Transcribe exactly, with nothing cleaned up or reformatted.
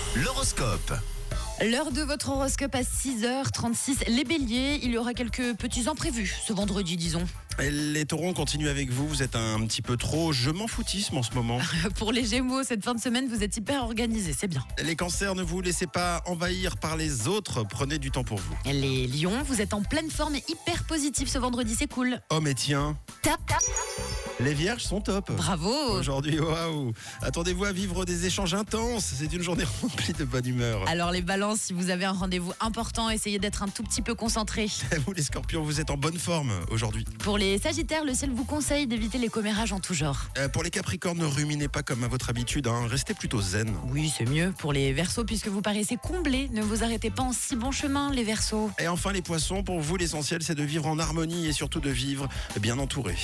L'horoscope. L'heure de votre horoscope à six heures trente-six. Les béliers, il y aura quelques petits imprévus ce vendredi, disons. Les taureaux, on continue avec vous. Vous êtes un petit peu trop je m'en foutisme en ce moment. Pour les gémeaux, cette fin de semaine, vous êtes hyper organisés, c'est bien. Les cancers, ne vous laissez pas envahir par les autres. Prenez du temps pour vous. Les lions, vous êtes en pleine forme et hyper positif ce vendredi, c'est cool. Oh mais tiens, Tap, tap. les vierges sont top. Bravo. Aujourd'hui, waouh. Attendez-vous à vivre des échanges intenses. C'est une journée remplie de bonne humeur. Alors les balances, si vous avez un rendez-vous important, essayez d'être un tout petit peu concentré. Vous les scorpions, vous êtes en bonne forme aujourd'hui. Pour les sagittaires, le ciel vous conseille d'éviter les commérages en tout genre. Euh, pour les capricornes, ne ruminez pas comme à votre habitude. Hein. Restez plutôt zen. Oui, c'est mieux. Pour les verseaux, puisque vous paraissez comblés, ne vous arrêtez pas en si bon chemin, les verseaux. Et enfin les poissons, pour vous l'essentiel c'est de vivre en harmonie et surtout de vivre bien entouré.